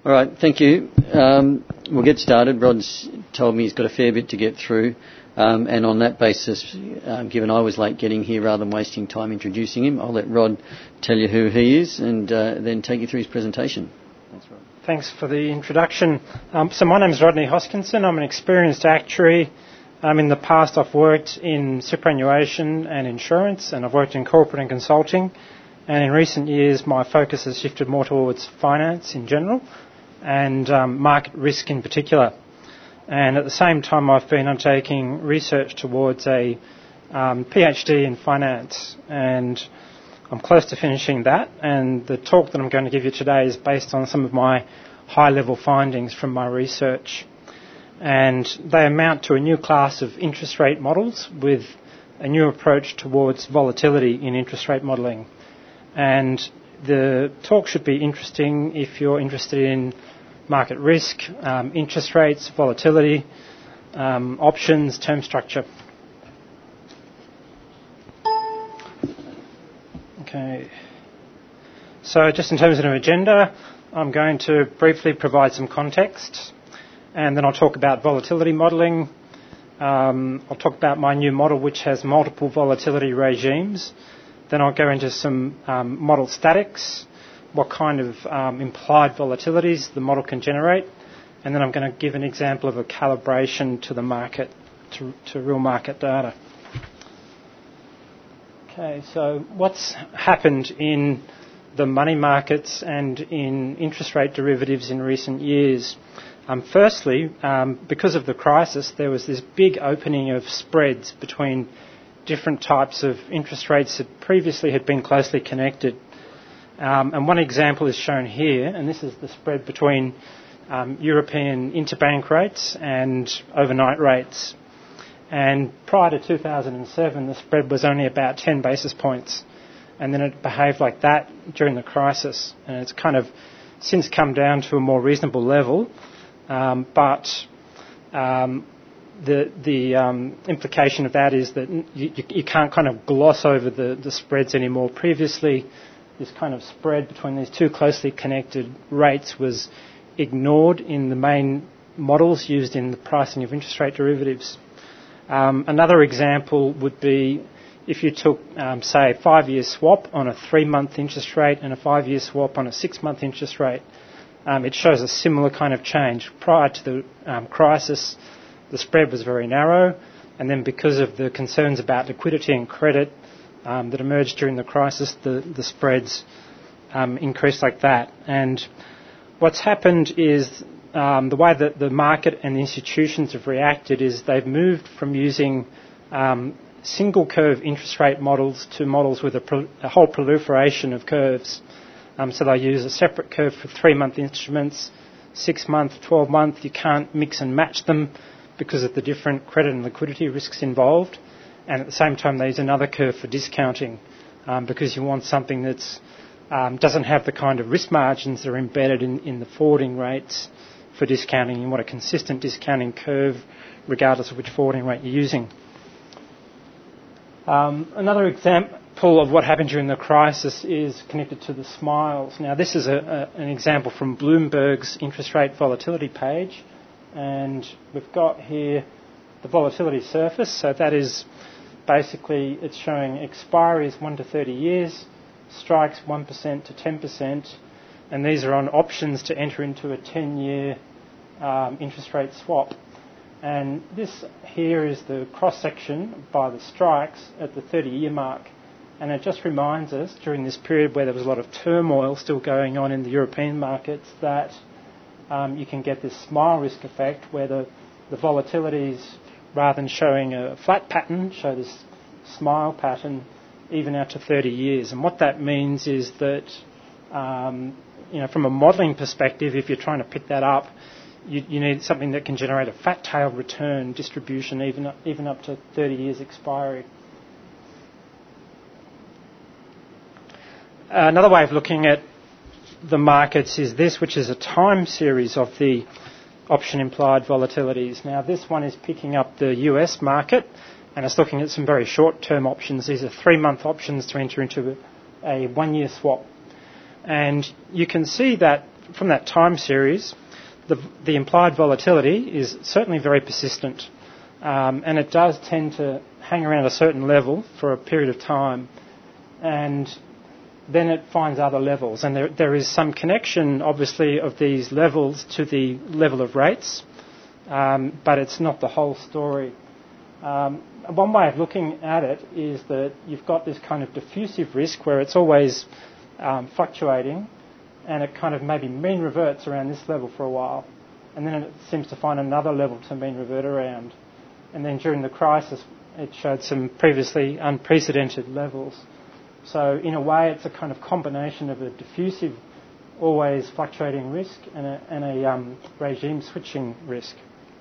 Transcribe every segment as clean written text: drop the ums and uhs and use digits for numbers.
All right, thank you. We'll get started. Rod's told me he's got a fair bit to get through, and on that basis, given I was late getting here rather than wasting time introducing him, I'll let Rod tell you who he is and then take you through his presentation. Thanks, Rod. Thanks for the introduction. So my name is Rodney Hoskinson. I'm an experienced actuary. In the past, I've worked in superannuation and insurance, and I've worked in corporate and consulting. And in recent years, my focus has shifted more towards finance in general and market risk in particular. And at the same time, I've been undertaking research towards a PhD in finance, and I'm close to finishing that. And the talk that I'm going to give you today is based on some of my high-level findings from my research. And they amount to a new class of interest rate models with a new approach towards volatility in interest rate modelling. And the talk should be interesting if you're interested in market risk, interest rates, volatility, options, term structure. Okay. So just in terms of an agenda, I'm going to briefly provide some context, and then I'll talk about volatility modelling. I'll talk about my new model, which has multiple volatility regimes. Then I'll go into some model statics, what kind of implied volatilities the model can generate, and then I'm going to give an example of a calibration to the market, to real market data. Okay, so what's happened in the money markets and in interest rate derivatives in recent years? Firstly, because of the crisis, there was this big opening of spreads between different types of interest rates that previously had been closely connected. And one example is shown here, and this is the spread between European interbank rates and overnight rates. And prior to 2007, the spread was only about 10 basis points, and then it behaved like that during the crisis. And it's kind of since come down to a more reasonable level, but the implication of that is that you can't kind of gloss over the spreads anymore. Previously, this kind of spread between these two closely connected rates was ignored in the main models used in the pricing of interest rate derivatives. Another example would be if you took, say, a 5-year swap on a 3-month interest rate and a 5-year swap on a 6-month interest rate. It shows a similar kind of change. Prior to the crisis, the spread was very narrow, and then because of the concerns about liquidity and credit that emerged during the crisis, the spreads increased like that. And what's happened is the way that the market and the institutions have reacted is they've moved from using single curve interest rate models to models with a whole proliferation of curves. So they use a separate curve for 3-month instruments, 6-month, 12-month. You can't mix and match them because of the different credit and liquidity risks involved. And at the same time, they use another curve for discounting because you want something that doesn't have the kind of risk margins that are embedded in the forwarding rates for discounting. You want a consistent discounting curve regardless of which forwarding rate you're using. Another example of what happened during the crisis is connected to the smiles. Now, this is an example from Bloomberg's interest rate volatility page, and we've got here the volatility surface. So that is basically, it's showing expiries 1 to 30 years, strikes 1% to 10%, and these are on options to enter into a 10-year interest rate swap. And this here is the cross-section by the strikes at the 30-year mark. And it just reminds us, during this period where there was a lot of turmoil still going on in the European markets, that you can get this smile risk effect where the volatilities, rather than showing a flat pattern, show this smile pattern even out to 30 years. And what that means is that, from a modelling perspective, if you're trying to pick that up, you need something that can generate a fat-tailed return distribution even up to 30 years expiry. Another way of looking at the markets is this, which is a time series of the option implied volatilities. Now, this one is picking up the US market, and it's looking at some very short-term options. These are 3-month options to enter into a 1-year swap. And you can see that from that time series, the implied volatility is certainly very persistent, and it does tend to hang around a certain level for a period of time, and then it finds other levels. And there is some connection, obviously, of these levels to the level of rates, but it's not the whole story. One way of looking at it is that you've got this kind of diffusive risk where it's always fluctuating, and it kind of maybe mean reverts around this level for a while, and then it seems to find another level to mean revert around. And then during the crisis, it showed some previously unprecedented levels. So in a way, it's a kind of combination of a diffusive, always fluctuating risk and a regime switching risk.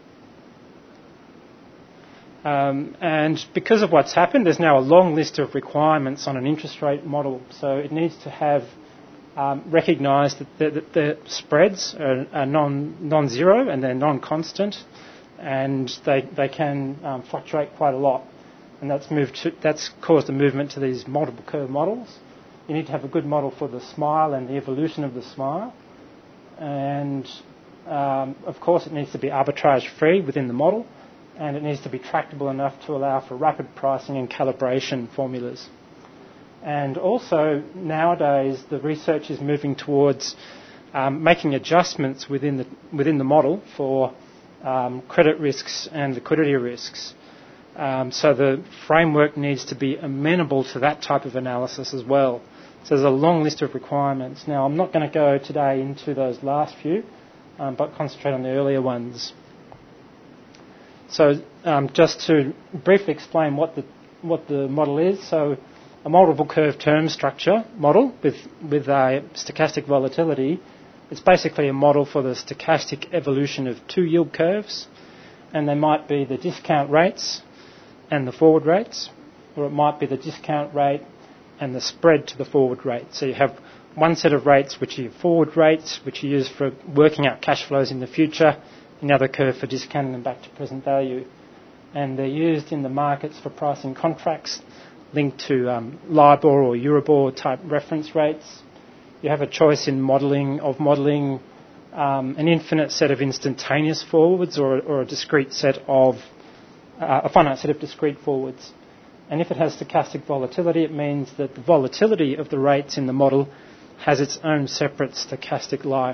And because of what's happened, there's now a long list of requirements on an interest rate model. So it needs to have recognised that the spreads are non-zero and they're non-constant, and they can fluctuate quite a lot. And that's caused a movement to these multiple curve models. You need to have a good model for the SMILE and the evolution of the SMILE. And of course, it needs to be arbitrage free within the model, and it needs to be tractable enough to allow for rapid pricing and calibration formulas. And also, nowadays, the research is moving towards making adjustments within the model for credit risks and liquidity risks. So the framework needs to be amenable to that type of analysis as well. So there's a long list of requirements. Now, I'm not going to go today into those last few, but concentrate on the earlier ones. So just to briefly explain what the model is. So a multiple curve term structure model with a stochastic volatility. It's basically a model for the stochastic evolution of two yield curves, and they might be the discount rates and the forward rates, or it might be the discount rate and the spread to the forward rate. So you have one set of rates which are your forward rates, which you use for working out cash flows in the future, another curve for discounting them back to present value. And they're used in the markets for pricing contracts linked to LIBOR or Euribor type reference rates. You have a choice in modelling an infinite set of instantaneous forwards or a discrete set of a finite set of discrete forwards. And if it has stochastic volatility, it means that the volatility of the rates in the model has its own separate stochastic life.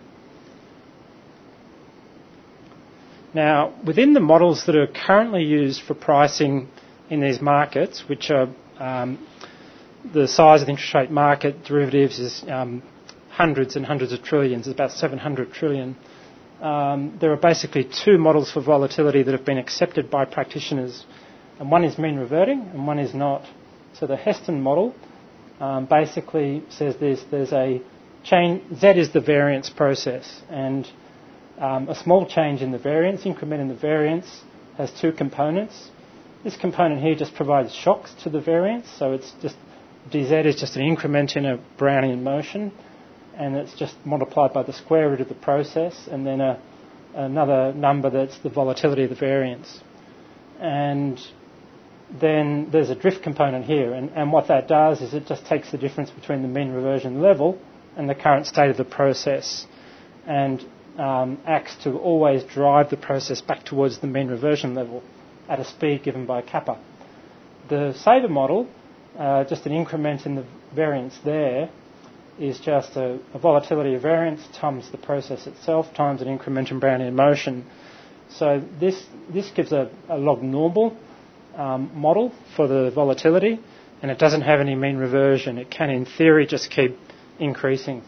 Now, within the models that are currently used for pricing in these markets, which are the size of the interest rate market derivatives is hundreds and hundreds of trillions, it's about 700 trillion. There are basically two models for volatility that have been accepted by practitioners, and one is mean reverting and one is not. So the Heston model basically says there's a change. Z is the variance process, and a small change in the variance, increment in the variance, has two components. This component here just provides shocks to the variance, so it's just dz is just an increment in a Brownian motion, and it's just multiplied by the square root of the process, and then another number that's the volatility of the variance. And then there's a drift component here, and what that does is it just takes the difference between the mean reversion level and the current state of the process, and acts to always drive the process back towards the mean reversion level at a speed given by kappa. The Saver model, just an increment in the variance there, is just a volatility of variance times the process itself times an increment in Brownian motion. So this gives a log normal model for the volatility, and it doesn't have any mean reversion. It can, in theory, just keep increasing.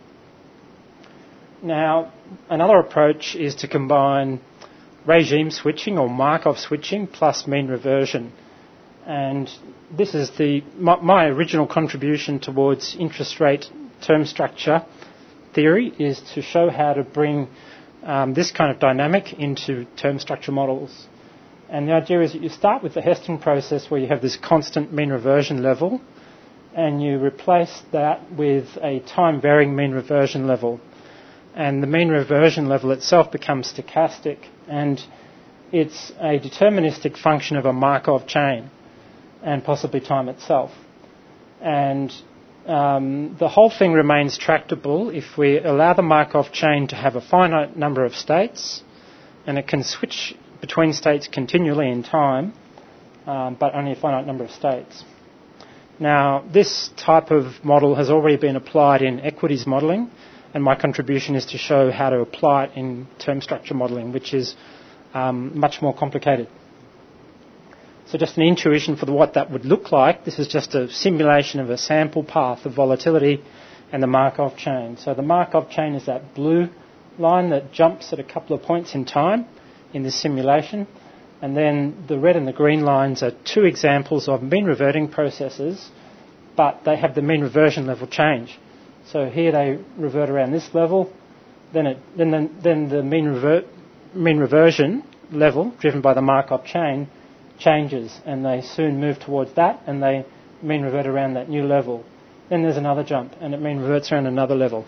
Now, another approach is to combine regime switching or Markov switching plus mean reversion. And this is my original contribution towards interest rate term structure theory, is to show how to bring this kind of dynamic into term structure models. And the idea is that you start with the Heston process where you have this constant mean reversion level, and you replace that with a time-varying mean reversion level. And the mean reversion level itself becomes stochastic, and it's a deterministic function of a Markov chain and possibly time itself. And the whole thing remains tractable if we allow the Markov chain to have a finite number of states, and it can switch between states continually in time, but only a finite number of states. Now, this type of model has already been applied in equities modelling, and my contribution is to show how to apply it in term structure modelling, which is much more complicated. So just an intuition for what that would look like. This is just a simulation of a sample path of volatility and the Markov chain. So the Markov chain is that blue line that jumps at a couple of points in time in this simulation. And then the red and the green lines are two examples of mean reverting processes, but they have the mean reversion level change. So here they revert around this level, then the mean reversion level, driven by the Markov chain, changes, and they soon move towards that, and they mean revert around that new level. Then there's another jump, and it mean reverts around another level.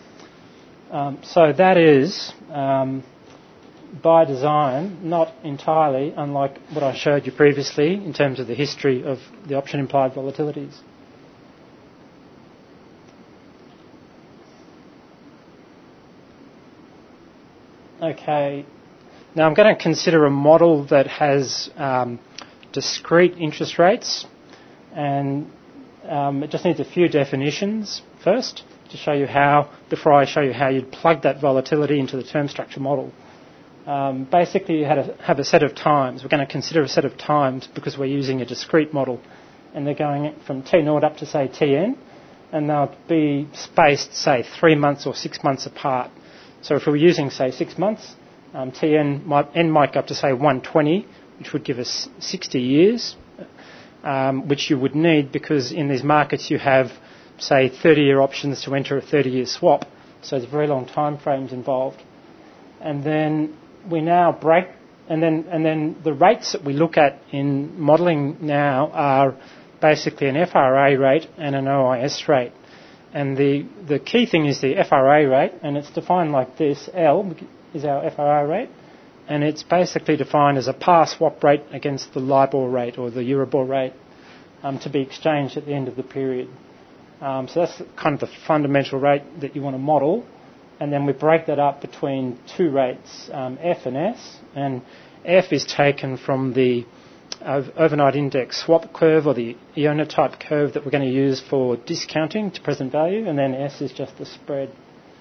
So that is, by design, not entirely unlike what I showed you previously in terms of the history of the option implied volatilities. Okay. Now I'm going to consider a model that has discrete interest rates, and it just needs a few definitions first to show you how, before I show you how you'd plug that volatility into the term structure model. Basically, you have a set of times. We're going to consider a set of times because we're using a discrete model, and they're going from T0 up to, say, Tn, and they'll be spaced, say, 3 months or 6 months apart. So if we were using, say, 6 months, Tn might go up to, say, 120, which would give us 60 years, which you would need because in these markets you have, say, 30-year options to enter a 30-year swap. So there's very long time frames involved. And then we now break, and then the rates that we look at in modelling now are basically an FRA rate and an OIS rate. And the key thing is the FRA rate, and it's defined like this. L is our FRA rate, and it's basically defined as a par swap rate against the LIBOR rate or the Euribor rate to be exchanged at the end of the period. So that's kind of the fundamental rate that you want to model. And then we break that up between two rates, F and S. And F is taken from the overnight index swap curve or the Iona type curve that we're going to use for discounting to present value. And then S is just the spread.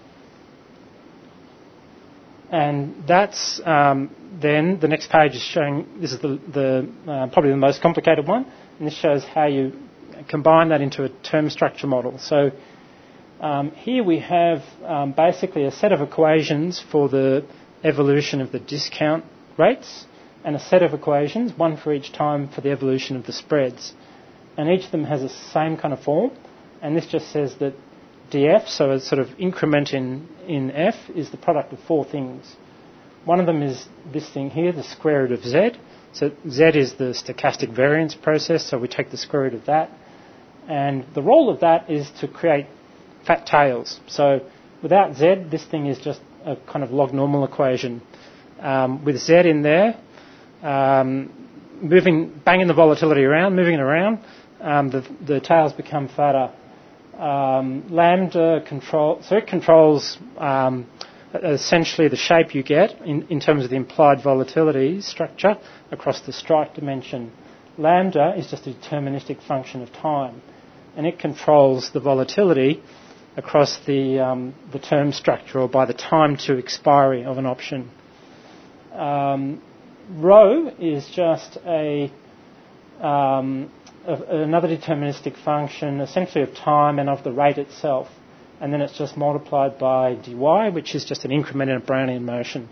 And that's then the next page is showing, this is the probably the most complicated one. And this shows how you combine that into a term structure model. So here we have basically a set of equations for the evolution of the discount rates and a set of equations, one for each time for the evolution of the spreads. And each of them has the same kind of form. And this just says that df, so a sort of increment in f, is the product of four things. One of them is this thing here, the square root of z. So z is the stochastic variance process, so we take the square root of that. And the role of that is to create fat tails. So without z, this thing is just a kind of log normal equation. With z in there, banging the volatility around, moving it around, the tails become fatter. Lambda controls essentially the shape you get in terms of the implied volatility structure across the strike dimension. Lambda is just a deterministic function of time, and it controls the volatility across the term structure or by the time to expiry of an option. Rho is just another deterministic function, essentially of time and of the rate itself, and then it's just multiplied by dy, which is just an increment in a Brownian motion.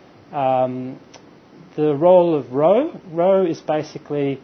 The role of rho is basically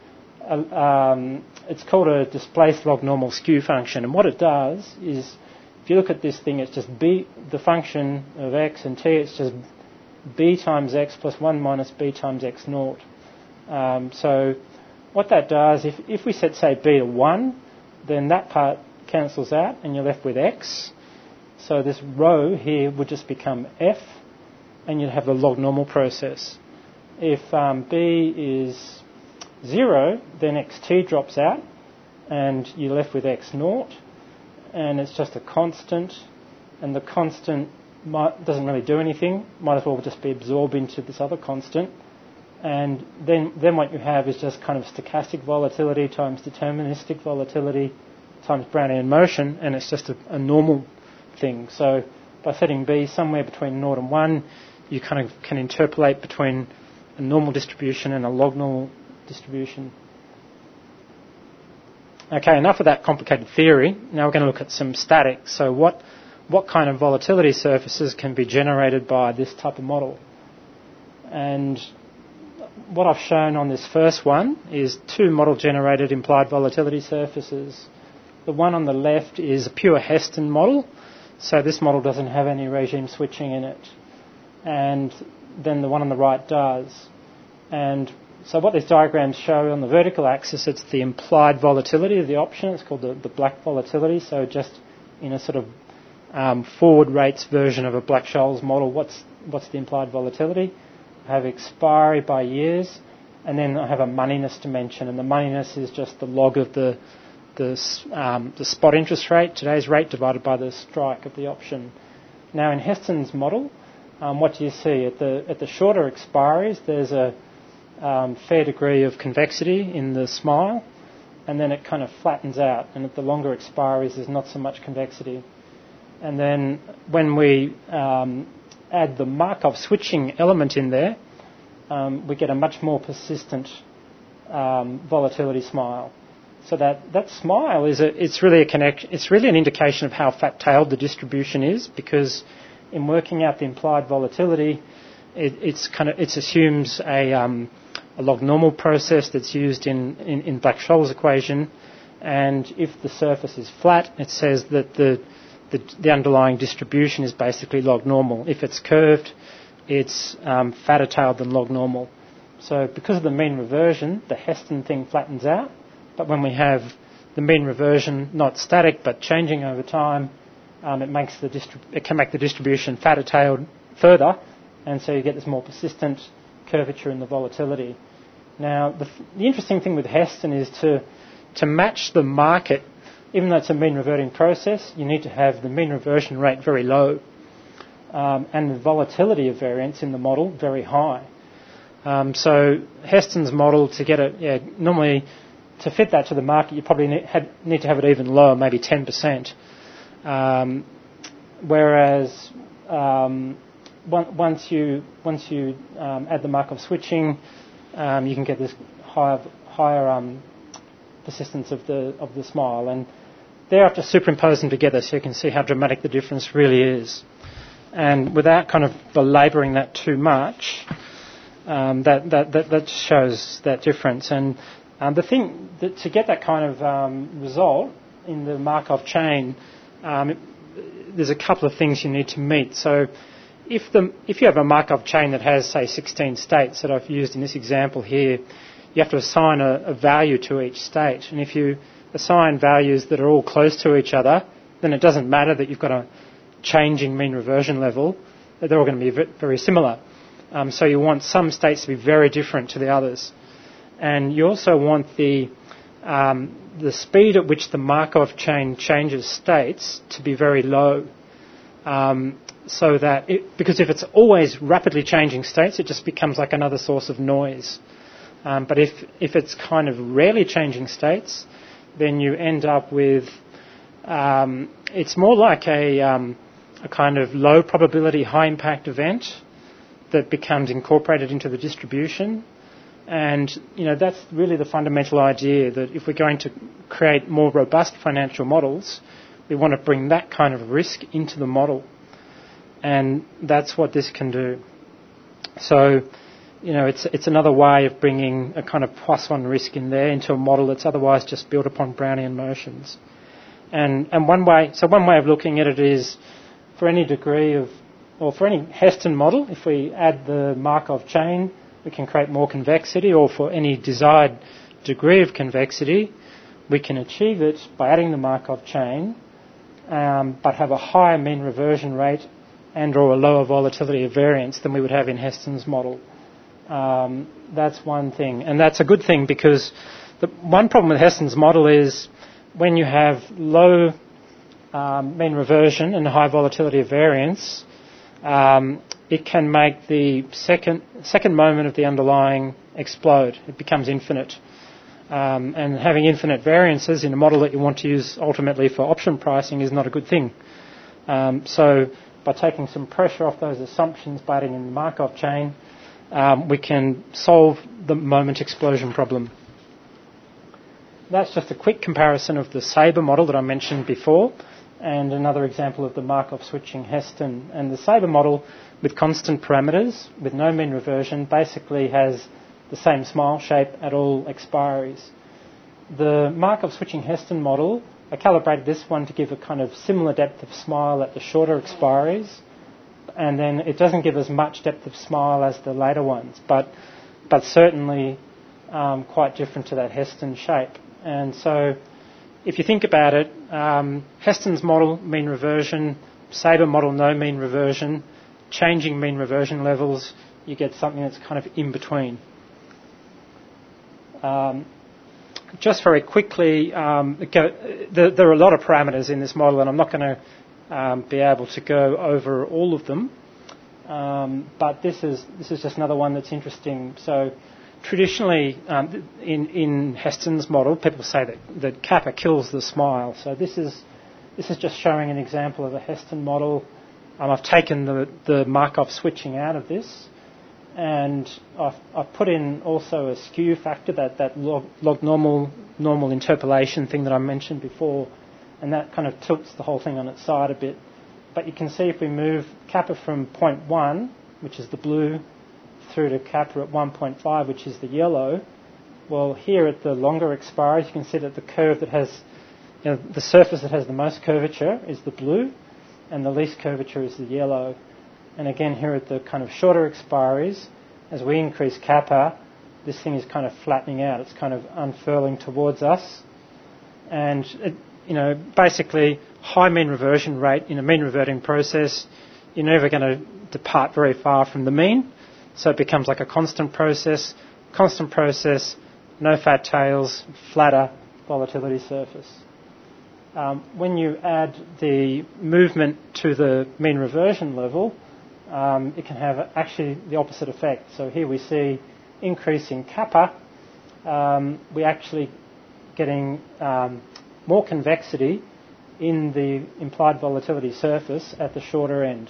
it's called a displaced log normal skew function, and what it does is, if you look at this thing, it's just b, the function of x and t, it's just b times x plus 1 minus b times x naught. So what that does, if we set, say, b to 1, then that part cancels out and you're left with x. So this rho here would just become f, and you'd have the log normal process. If b is 0, then xt drops out and you're left with x naught. and it's just a constant, and the constant doesn't really do anything, might as well just be absorbed into this other constant. And then what you have is just kind of stochastic volatility times deterministic volatility times Brownian motion, and it's just a normal thing. So by setting B somewhere between 0 and 1, you kind of can interpolate between a normal distribution and a log normal distribution. Okay, enough of that complicated theory. Now we're going to look at some statics. So what kind of volatility surfaces can be generated by this type of model? And what I've shown on this first one is 2 model-generated implied volatility surfaces. The one on the left is a pure Heston model, so this model doesn't have any regime switching in it. And then the one on the right does. And so what these diagrams show on the vertical axis, it's the implied volatility of the option. It's called the black volatility, so just in a sort of forward rates version of a Black-Scholes model, what's the implied volatility? I have expiry by years, and then I have a moneyness dimension, and the moneyness is just the log of the spot interest rate, today's rate, divided by the strike of the option. Now in Heston's model, what do you see? At the shorter expiries, there's a fair degree of convexity in the smile, and then it kind of flattens out, and at the longer expiries, there's not so much convexity. And then when we add the Markov switching element in there, we get a much more persistent volatility smile. So that smile it's really an indication of how fat-tailed the distribution is, because in working out the implied volatility, it assumes a log normal process that's used in Black-Scholes equation, and if the surface is flat, it says that the underlying distribution is basically log normal. If it's curved, it's fatter tailed than log normal. So because of the mean reversion, the Heston thing flattens out, but when we have the mean reversion not static but changing over time, it can make the distribution fatter tailed further, and so you get this more persistent curvature in the volatility. Now the interesting thing with Heston is to match the market. Even though it's a mean reverting process, you need to have the mean reversion rate very low and the volatility of variance in the model very high. So Heston's model, to get it, normally to fit that to the market, you probably need to have it even lower, maybe 10%. Whereas once you add the Markov switching, you can get this higher persistence of the smile, and there I have to superimpose them together so you can see how dramatic the difference really is. And without kind of belabouring that too much, that shows that difference. And the thing that to get that kind of result in the Markov chain, there's a couple of things you need to meet. So if you have a Markov chain that has, say, 16 states that I've used in this example here, you have to assign a value to each state. And if you assign values that are all close to each other, then it doesn't matter that you've got a changing mean reversion level. They're all going to be very similar. So you want some states to be very different to the others. And you also want the speed at which the Markov chain changes states to be very low. So that because if it's always rapidly changing states, it just becomes like another source of noise. But if it's kind of rarely changing states, then you end up with it's more like a kind of low probability, high impact event that becomes incorporated into the distribution. And that's really the fundamental idea, that if we're going to create more robust financial models, we want to bring that kind of risk into the model, and that's what this can do. So it's another way of bringing a kind of +1 risk in there into a model that's otherwise just built upon Brownian motions. And one way of looking at it is, for any degree of, or for any Heston model, if we add the Markov chain, we can create more convexity, or for any desired degree of convexity, we can achieve it by adding the Markov chain, but have a higher mean reversion rate and or a lower volatility of variance than we would have in Heston's model. That's one thing, and that's a good thing, because the one problem with Heston's model is when you have low mean reversion and high volatility of variance, it can make the second moment of the underlying explode. It becomes infinite. And having infinite variances in a model that you want to use ultimately for option pricing is not a good thing. So by taking some pressure off those assumptions by adding in the Markov chain, we can solve the moment explosion problem. That's just a quick comparison of the Sabre model that I mentioned before, and another example of the Markov switching Heston. And the Sabre model with constant parameters, with no mean reversion, basically has the same smile shape at all expiries. The Markov switching Heston model, I calibrated this one to give a kind of similar depth of smile at the shorter expiries, and then it doesn't give as much depth of smile as the later ones, but certainly quite different to that Heston shape. And so if you think about it, Heston's model, mean reversion, Sabre model, no mean reversion, changing mean reversion levels, you get something that's kind of in between. Just very quickly, there are a lot of parameters in this model, and I'm not going to be able to go over all of them. But this is just another one that's interesting. So traditionally, in Heston's model, people say that kappa kills the smile. So this is just showing an example of a Heston model. I've taken the Markov switching out of this, and I've put in also a skew factor, that log normal interpolation thing that I mentioned before, and that kind of tilts the whole thing on its side a bit. But you can see if we move kappa from 0.1, which is the blue, through to kappa at 1.5, which is the yellow, well, here at the longer expiries, you can see that the curve that has, the surface that has the most curvature is the blue, and the least curvature is the yellow. And again, here at the kind of shorter expiries, as we increase kappa, this thing is kind of flattening out. It's kind of unfurling towards us. And, basically, high mean reversion rate in a mean reverting process, you're never going to depart very far from the mean. So it becomes like a constant process, no fat tails, flatter volatility surface. When you add the movement to the mean reversion level, it can have actually the opposite effect. So here we see increasing kappa, we're actually getting more convexity in the implied volatility surface at the shorter end.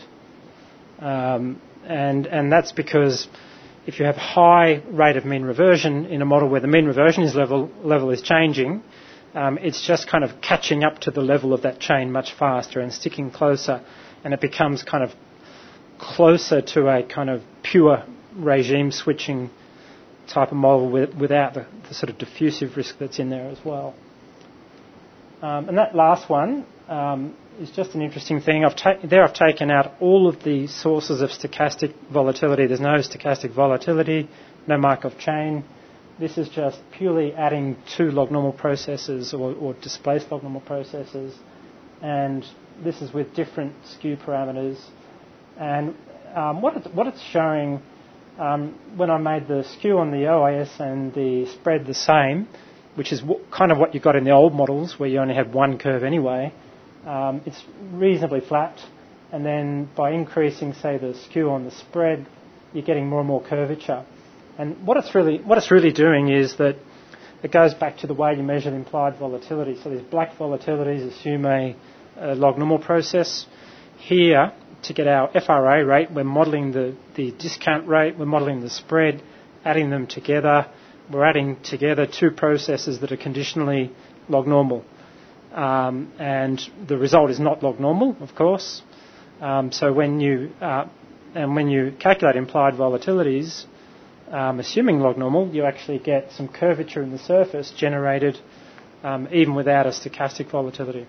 And that's because if you have high rate of mean reversion in a model where the mean reversion level is changing, it's just kind of catching up to the level of that chain much faster and sticking closer, and it becomes kind of closer to a kind of pure regime switching type of model without the sort of diffusive risk that's in there as well. And that last one is just an interesting thing. I've taken out all of the sources of stochastic volatility. There's no stochastic volatility, no Markov chain. This is just purely adding two log-normal processes or displaced log-normal processes, and this is with different skew parameters. And what it's showing, when I made the skew on the OIS and the spread the same, which is kind of what you got in the old models where you only had one curve anyway, it's reasonably flat. And then by increasing, say, the skew on the spread, you're getting more and more curvature. And what it's really doing is that it goes back to the way you measure the implied volatility. So these black volatilities assume a log-normal process. Here, to get our FRA rate, we're modelling the discount rate, we're modelling the spread, adding them together. We're adding together two processes that are conditionally log-normal. And the result is not log-normal, of course. So when you calculate implied volatilities, assuming log-normal, you actually get some curvature in the surface generated even without a stochastic volatility.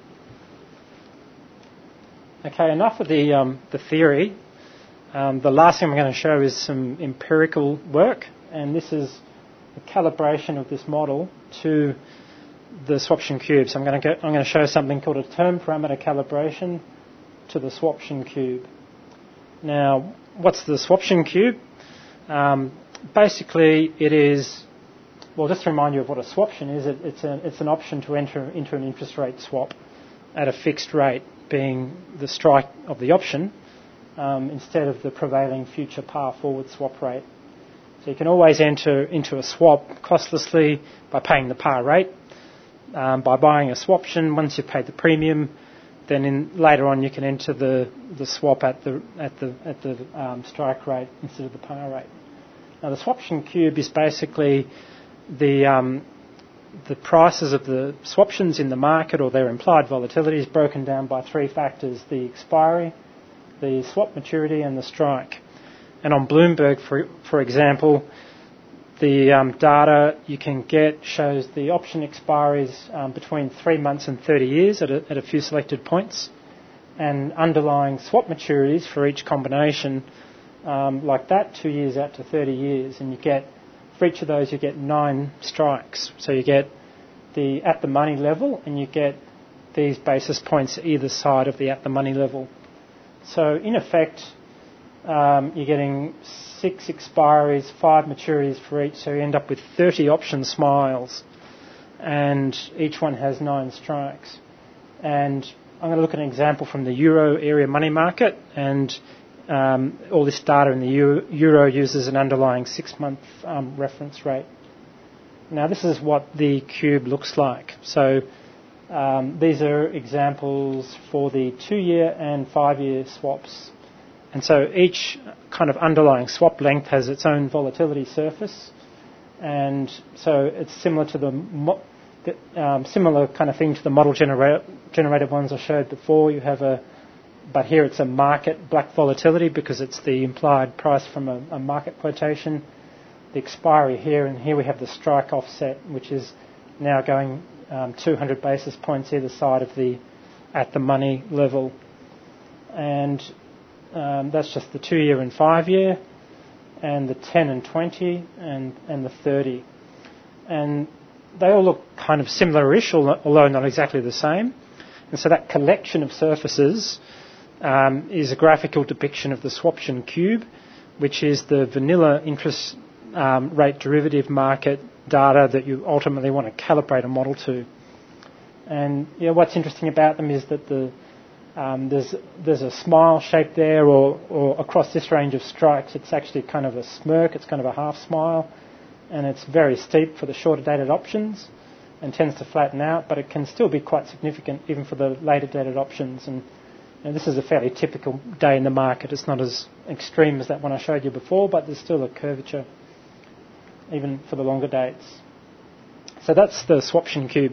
Okay, enough of the theory. The last thing I'm going to show is some empirical work, and this is a calibration of this model to the swaption cube. So I'm going to show something called a term parameter calibration to the swaption cube. Now, what's the swaption cube? Basically, it is, well, just to remind you of what a swaption is, it's an option to enter into an interest rate swap. at a fixed rate, being the strike of the option, instead of the prevailing future par forward swap rate. So you can always enter into a swap costlessly by paying the par rate. By buying a swaption, once you've paid the premium, then later on you can enter the swap at the strike rate instead of the par rate. Now the swaption cube is basically the prices of the swaptions in the market, or their implied volatility, is broken down by three factors: the expiry, the swap maturity, and the strike. And on Bloomberg, for example, the data you can get shows the option expiries between 3 months and 30 years at a few selected points, and underlying swap maturities for each combination like that, 2 years out to 30 years. And you get, for each of those, you get 9 strikes. So you get the at the money level, and you get these basis points either side of the at the money level. So in effect, you're getting 6 expiries, 5 maturities for each, so you end up with 30 option smiles, and each one has 9 strikes. And I'm going to look at an example from the Euro area money market, and all this data in the Euro uses an underlying 6-month reference rate. Now this is what the cube looks like. So these are examples for the 2-year and 5-year swaps. And so each kind of underlying swap length has its own volatility surface, and so it's similar to similar kind of thing to the model generated ones I showed before. You have but here it's a market black volatility because it's the implied price from a market quotation. The expiry here, and here we have the strike offset, which is now going 200 basis points either side of the at the money level, and that's just the 2-year and 5-year, and the 10 and 20, and the 30. And they all look kind of similar-ish, although not exactly the same. And so that collection of surfaces is a graphical depiction of the swaption cube, which is the vanilla interest rate derivative market data that you ultimately want to calibrate a model to. And what's interesting about them is that there's a smile shape there, or across this range of strikes, it's actually kind of a smirk, it's kind of a half smile, and it's very steep for the shorter dated options and tends to flatten out, but it can still be quite significant even for the later dated options. And this is a fairly typical day in the market. It's not as extreme as that one I showed you before, but there's still a curvature even for the longer dates. So that's the swaption cube.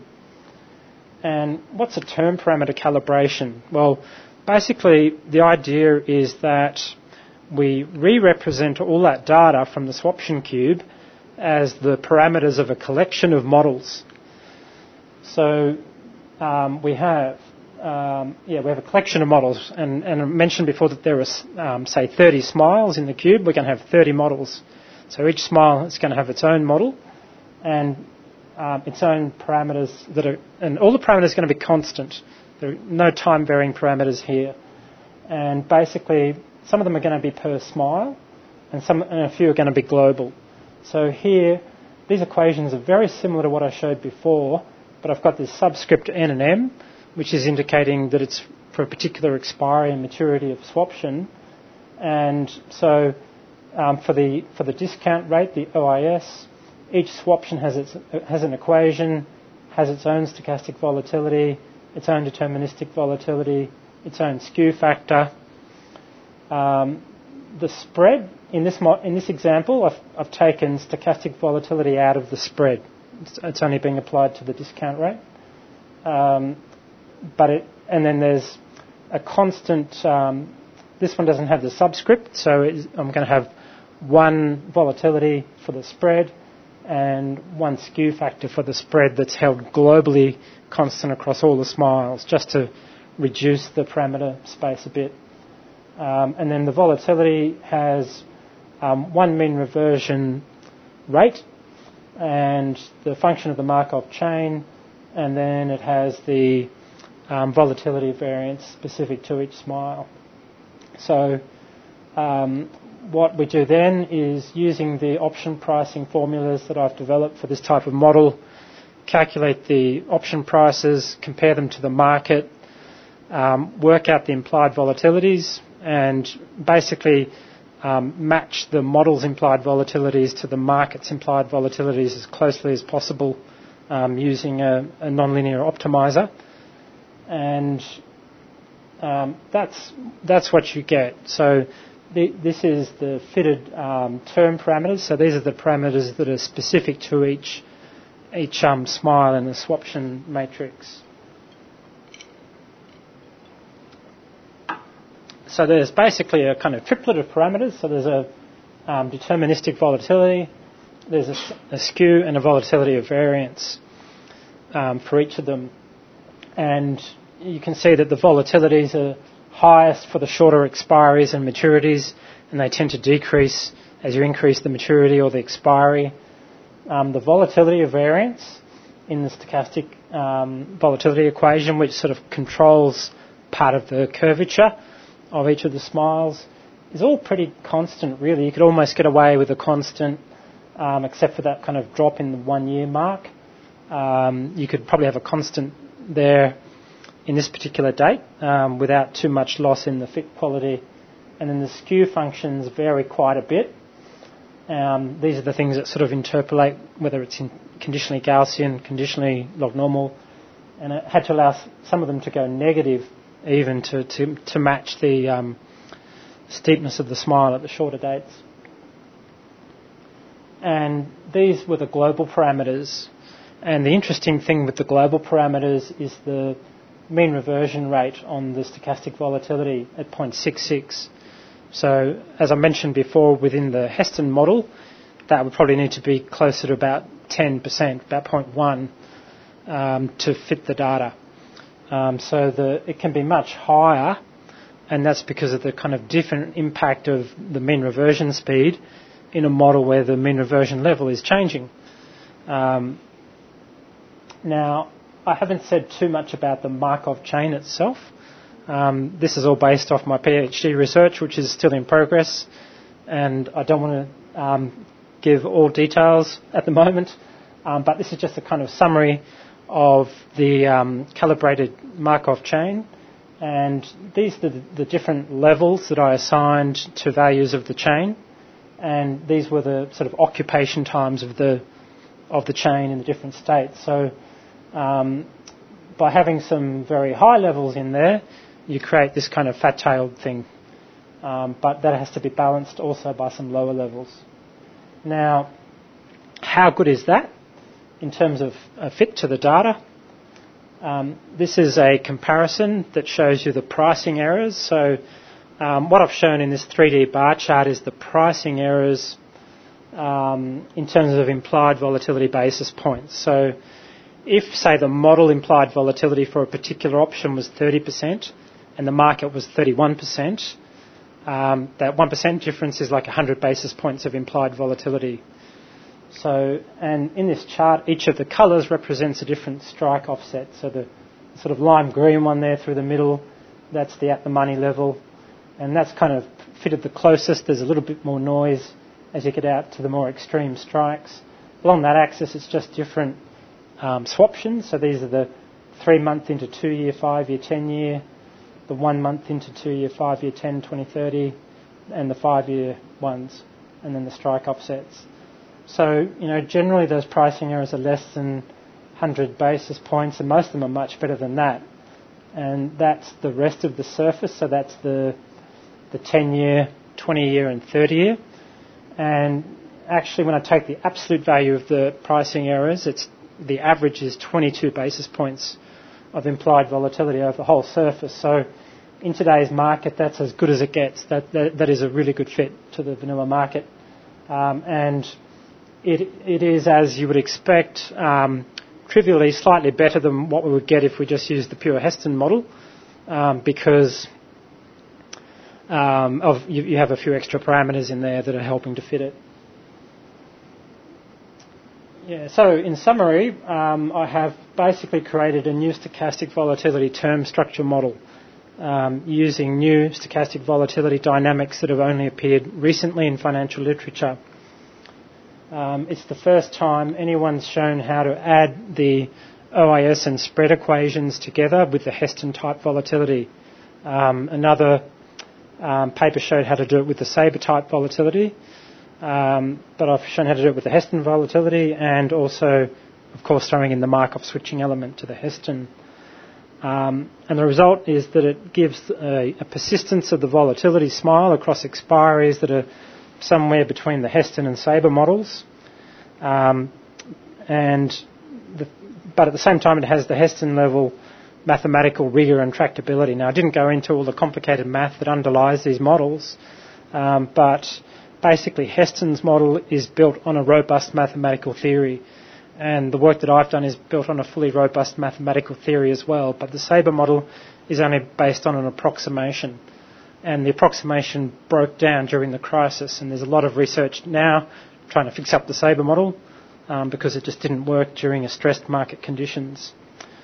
And what's a term parameter calibration? Well, basically the idea is that we re-represent all that data from the swaption cube as the parameters of a collection of models. So we have a collection of models, and I mentioned before that there are say 30 smiles in the cube. We're going to have 30 models. So each smile is going to have its own model, and its own parameters and all the parameters are going to be constant. There are no time varying parameters here. And basically, some of them are going to be per smile, and a few are going to be global. So here, these equations are very similar to what I showed before, but I've got this subscript N and M, which is indicating that it's for a particular expiry and maturity of swaption. And so for the discount rate, the OIS, each swaption has an equation, has its own stochastic volatility, its own deterministic volatility, its own skew factor. The spread in this example, I've taken stochastic volatility out of the spread. It's only being applied to the discount rate. And then there's a constant. This one doesn't have the subscript, so I'm going to have one volatility for the spread and one skew factor for the spread that's held globally constant across all the smiles, just to reduce the parameter space a bit. And then the volatility has one mean reversion rate and the function of the Markov chain, and then it has the volatility variance specific to each smile. So what we do then is, using the option pricing formulas that I've developed for this type of model, calculate the option prices, compare them to the market, work out the implied volatilities and basically match the model's implied volatilities to the market's implied volatilities as closely as possible using a nonlinear optimizer. And that's what you get. So this is the fitted term parameters. So these are the parameters that are specific to each smile in the swaption matrix. So there's basically a kind of triplet of parameters. So there's a deterministic volatility, there's a skew, and a volatility of variance for each of them. And you can see that the volatilities are highest for the shorter expiries and maturities, and they tend to decrease as you increase the maturity or the expiry. The volatility of variance in the stochastic volatility equation, which sort of controls part of the curvature of each of the smiles, is all pretty constant, really. You could almost get away with a constant, except for that kind of drop in the 1 year mark. You could probably have a constant there in this particular date without too much loss in the fit quality. And then the skew functions vary quite a bit. These are the things that sort of interpolate whether it's conditionally Gaussian, conditionally log normal, and it had to allow some of them to go negative even to match the steepness of the smile at the shorter dates. And these were the global parameters. And the interesting thing with the global parameters is the mean reversion rate on the stochastic volatility at 0.66. So, as I mentioned before, within the Heston model, that would probably need to be closer to about 10%, about 0.1, to fit the data. So it can be much higher, and that's because of the kind of different impact of the mean reversion speed in a model where the mean reversion level is changing. Now, I haven't said too much about the Markov chain itself. This is all based off my PhD research, which is still in progress, and I don't want to give all details at the moment, but this is just a kind of summary of the calibrated Markov chain, and these are the different levels that I assigned to values of the chain, and these were the sort of occupation times of the chain in the different states. So by having some very high levels in there, you create this kind of fat-tailed thing, but that has to be balanced also by some lower levels. Now, how good is that in terms of a fit to the data? This is a comparison that shows you the pricing errors. So what I've shown in this 3D bar chart is the pricing errors in terms of implied volatility basis points. So if, say, the model implied volatility for a particular option was 30% and the market was 31%, that 1% difference is like 100 basis points of implied volatility. So, and in this chart, each of the colours represents a different strike offset. So the sort of lime green one there through the middle, that's the at the money level, and that's kind of fitted the closest. There's a little bit more noise as you get out to the more extreme strikes. Along that axis, it's just different swaptions. So these are the 3 month into 2 year, 5 year, 10 year, the 1 month into 2 year, 5 year, 10, 20, 30, and the 5 year ones, and then the strike offsets. So, generally those pricing errors are less than 100 basis points, and most of them are much better than that. And that's the rest of the surface, so that's the 10 year, 20 year, and 30 year. And actually, when I take the absolute value of the pricing errors, the average is 22 basis points of implied volatility over the whole surface. So in today's market, that's as good as it gets. That is a really good fit to the vanilla market. And it is, as you would expect, trivially slightly better than what we would get if we just used the pure Heston model, because you have a few extra parameters in there that are helping to fit it. Yeah, so in summary, I have basically created a new stochastic volatility term structure model using new stochastic volatility dynamics that have only appeared recently in financial literature. It's the first time anyone's shown how to add the OIS and spread equations together with the Heston type volatility. Another paper showed how to do it with the Sabre type volatility, but I've shown how to do it with the Heston volatility and also, of course, throwing in the Markov switching element to the Heston. And the result is that it gives a persistence of the volatility smile across expiries that are somewhere between the Heston and Sabre models. But at the same time, it has the Heston level mathematical rigour and tractability. Now, I didn't go into all the complicated math that underlies these models, but basically Heston's model is built on a robust mathematical theory, and the work that I've done is built on a fully robust mathematical theory as well, but the Sabre model is only based on an approximation, and the approximation broke down during the crisis, and there's a lot of research now trying to fix up the Sabre model because it just didn't work during stressed market conditions.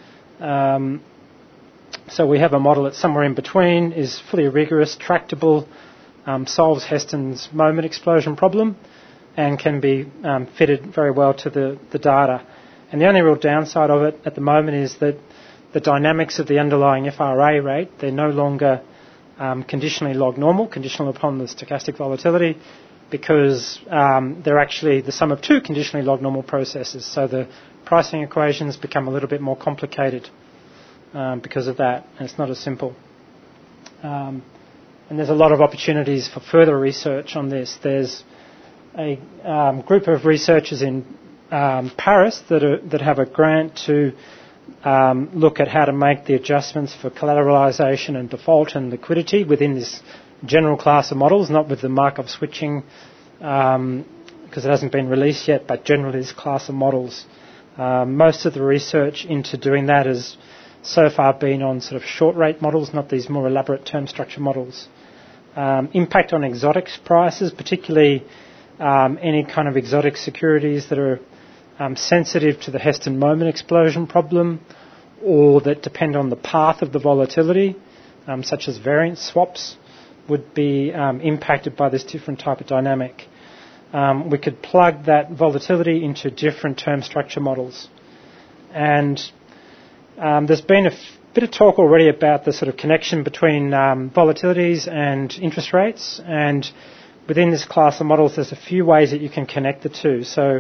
So we have a model that's somewhere in between, is fully rigorous, tractable, solves Heston's moment explosion problem, and can be fitted very well to the data. And the only real downside of it at the moment is that the dynamics of the underlying FRA rate, they're no longer conditionally log normal, conditional upon the stochastic volatility, because they're actually the sum of two conditionally log normal processes. So the pricing equations become a little bit more complicated because of that, and it's not as simple. And there's a lot of opportunities for further research on this. There's a group of researchers in Paris that have a grant to look at how to make the adjustments for collateralisation and default and liquidity within this general class of models, not with the Markov switching because it hasn't been released yet, but generally this class of models. Most of the research into doing that has so far been on sort of short rate models, not these more elaborate term structure models. Impact on exotics prices, particularly any kind of exotic securities that are sensitive to the Heston moment explosion problem or that depend on the path of the volatility, such as variance swaps, would be impacted by this different type of dynamic. We could plug that volatility into different term structure models. And there's been a bit of talk already about the sort of connection between volatilities and interest rates, and within this class of models there's a few ways that you can connect the two. So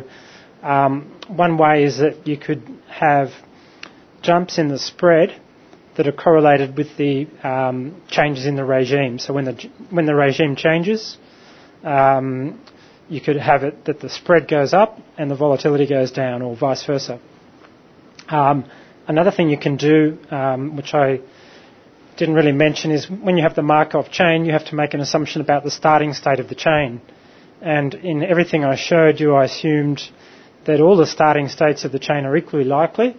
one way is that you could have jumps in the spread that are correlated with the changes in the regime. So when the regime changes, you could have it that the spread goes up and the volatility goes down, or vice versa. Another thing you can do, which I didn't really mention, is when you have the Markov chain, you have to make an assumption about the starting state of the chain. And in everything I showed you, I assumed that all the starting states of the chain are equally likely,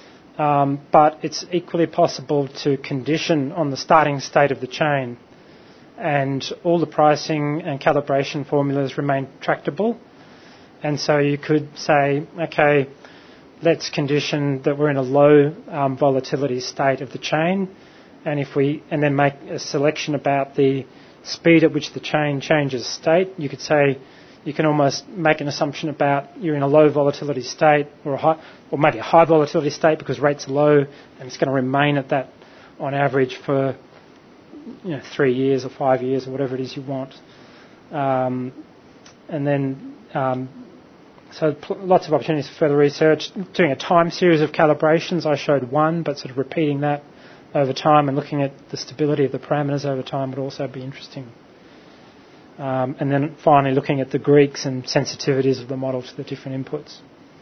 but it's equally possible to condition on the starting state of the chain. And all the pricing and calibration formulas remain tractable. And so you could say, okay, let's condition that we're in a low volatility state of the chain, and then make a selection about the speed at which the chain changes state. You could say you can almost make an assumption about you're in a low volatility state or maybe a high volatility state because rates are low, and it's going to remain at that on average for 3 years or 5 years or whatever it is you want. So lots of opportunities for further research. Doing a time series of calibrations, I showed one, but sort of repeating that over time and looking at the stability of the parameters over time would also be interesting. And then finally looking at the Greeks and sensitivities of the model to the different inputs.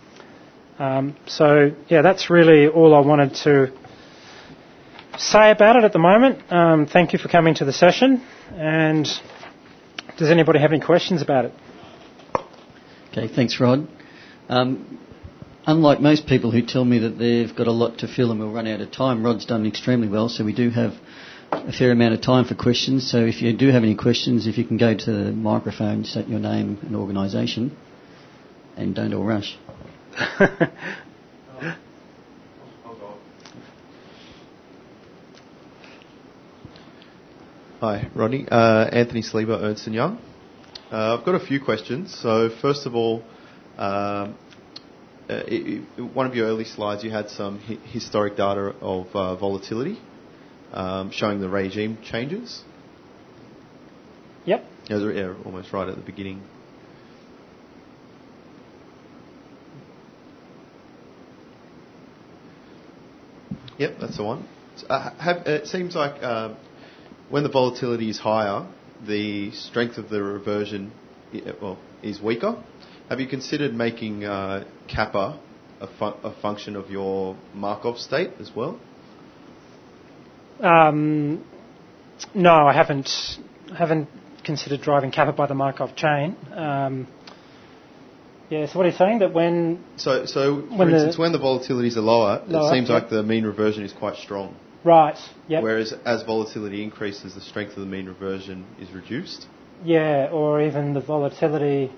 That's really all I wanted to say about it at the moment. Thank you for coming to the session. And does anybody have any questions about it? Okay, thanks, Rod. Unlike most people who tell me that they've got a lot to fill and will run out of time, Rod's done extremely well, so we do have a fair amount of time for questions. So if you do have any questions, if you can go to the microphone, state your name and organisation, and don't all rush. Hi, Rodney. Anthony Sliber, Ernst & Young. 've got a few questions. So first of all, one of your early slides, you had some historic data of volatility showing the regime changes. Yep. Yeah, almost right at the beginning. Yep, that's the one. It seems like when the volatility is higher, the strength of the reversion is weaker. Have you considered making kappa a function of your Markov state as well? No, I haven't considered driving kappa by the Markov chain. So what are you saying? That when... So for instance, when the volatilities are lower, it seems like the mean reversion is quite strong. Right, yep. Whereas as volatility increases, the strength of the mean reversion is reduced. Yeah, or even the volatility...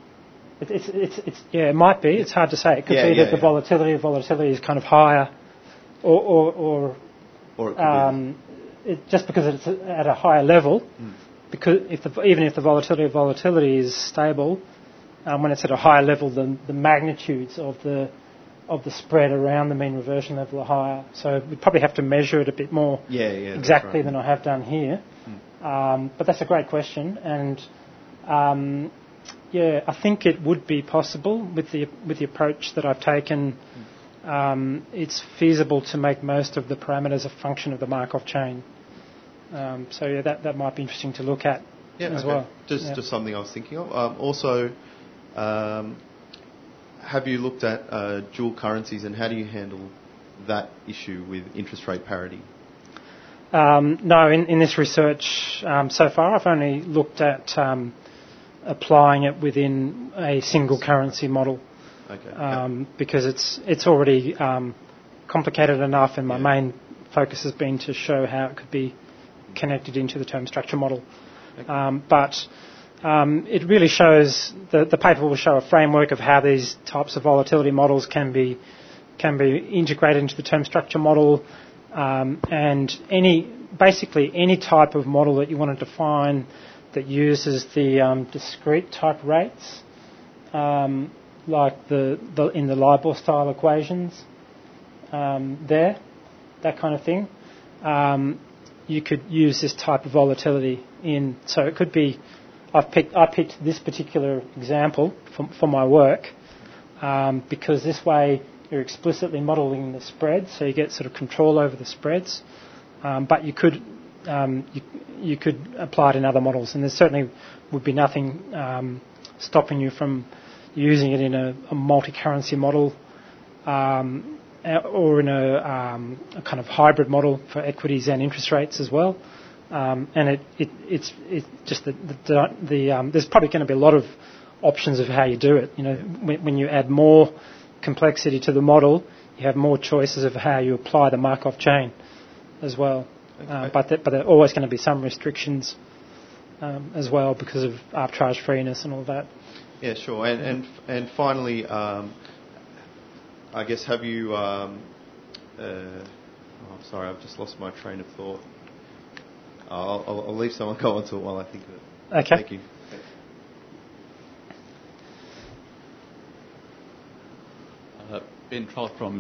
it might be. It's hard to say. It could be that the volatility is kind of higher, or it could just because it's at a higher level. Because even if the volatility is stable, when it's at a higher level, the magnitudes of the spread around the mean reversion level are higher. So we'd probably have to measure it a bit more exactly than I have done here. But that's a great question, and I think it would be possible with the approach that I've taken. It's feasible to make most of the parameters a function of the Markov chain. That might be interesting to look at as well. Just something I was thinking of. Also, have you looked at dual currencies, and how do you handle that issue with interest rate parity? No, in this research so far, I've only looked at applying it within a single currency model. Okay. Because it's already complicated enough, and my main focus has been to show how it could be connected into the term structure model. Okay. But it really shows the paper will show a framework of how these types of volatility models can be integrated into the term structure model, and basically any type of model that you want to define that uses the discrete type rates, like in the LIBOR style equations, that kind of thing. You could use this type of volatility in. So it could be. I picked this particular example for my work because this way you're explicitly modelling the spreads, so you get sort of control over the spreads. But you could apply it in other models, and there certainly would be nothing stopping you from using it in a multi-currency model or in a kind of hybrid model for equities and interest rates as well. And it's just there's probably going to be a lot of options of how you do it. You know, when you add more complexity to the model, you have more choices of how you apply the Markov chain as well. Okay. But there are always going to be some restrictions as well because of arbitrage freeness and all that. Yeah, sure. And finally, I guess have you? Sorry, I've just lost my train of thought. I'll leave someone go on to it while I think of it. Okay. Thank you. Ben Trollope from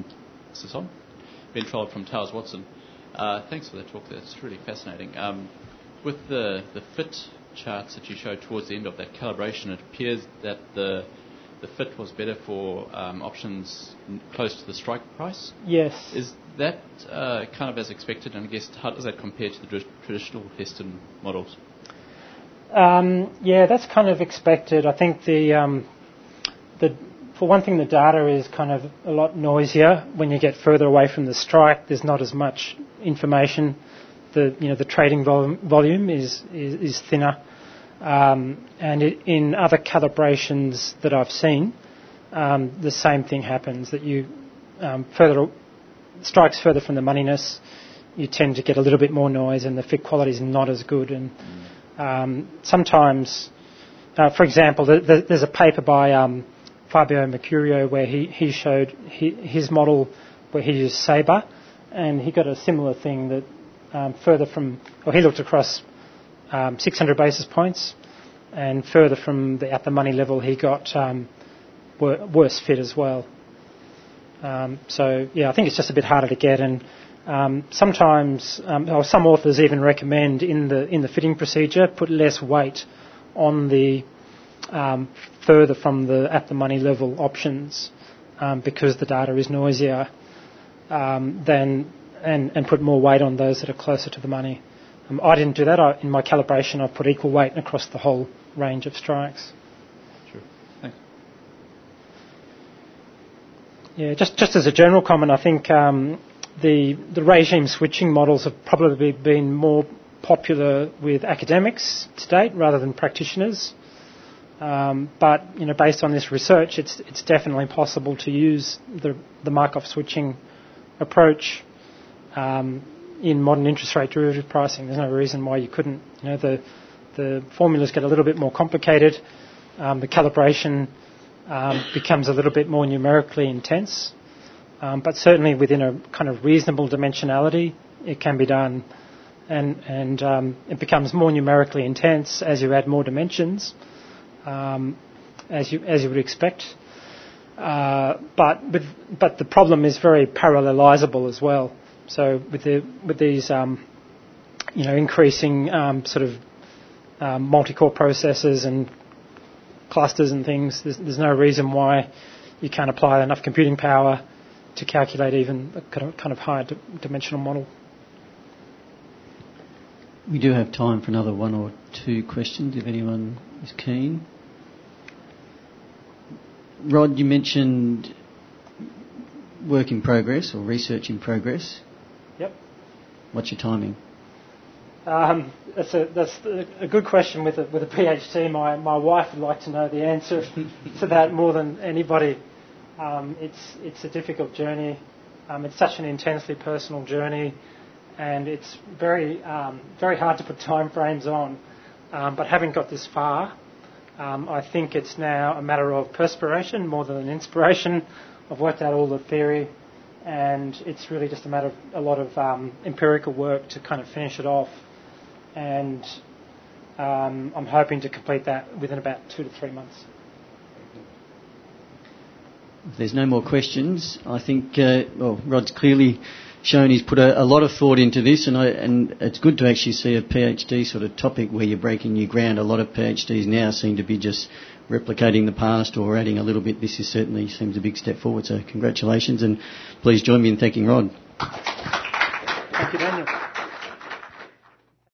Towers Watson. Thanks for the talk. That's really fascinating. With the fit charts that you showed towards the end of that calibration, it appears that the fit was better for options close to the strike price. Yes. Is that kind of as expected? And I guess how does that compare to the traditional Heston models? That's kind of expected. I think for one thing, the data is kind of a lot noisier when you get further away from the strike. There's not as much information. The trading volume is thinner. And in other calibrations that I've seen, the same thing happens, that you strikes further from the moneyness, you tend to get a little bit more noise and the fit quality is not as good. And sometimes, for example, there's a paper by Fabio Mercurio where he showed his model where he used Sabre, and he got a similar thing that he looked across 600 basis points, and further from the at the money level he got worse fit as well. So I think it's just a bit harder to get, and sometimes, or some authors even recommend in the fitting procedure put less weight on the further from the at the money level options because the data is noisier than and put more weight on those that are closer to the money. I didn't do that. In my calibration, I put equal weight across the whole range of strikes. Sure. Thanks. Yeah, just as a general comment, I think the regime switching models have probably been more popular with academics to date rather than practitioners. But based on this research, it's definitely possible to use the Markov switching approach in modern interest rate derivative pricing. There's no reason why you couldn't. The formulas get a little bit more complicated. The calibration becomes a little bit more numerically intense. But certainly within a kind of reasonable dimensionality, it can be done. And it becomes more numerically intense as you add more dimensions, as you would expect. But the problem is very parallelizable as well. So with these increasing sort of multi-core processors and clusters and things, there's no reason why you can't apply enough computing power to calculate even a kind of higher dimensional model. We do have time for another one or two questions if anyone is keen. Rod, you mentioned work in progress or research in progress. Yep. What's your timing? That's a good question with a PhD. My wife would like to know the answer to that more than anybody. It's a difficult journey. It's such an intensely personal journey, and it's very hard to put time frames on. But having got this far, I think it's now a matter of perspiration more than an inspiration. I've worked out all the theory, and it's really just a matter of a lot of empirical work to kind of finish it off. And I'm hoping to complete that within about 2 to 3 months. If there's no more questions, I think Rod's clearly shown he's put a lot of thought into this, and it's good to actually see a PhD sort of topic where you're breaking new ground. A lot of PhDs now seem to be just replicating the past or adding a little bit. This is certainly seems a big step forward, so congratulations, and please join me in thanking Rod. Thank you, Daniel.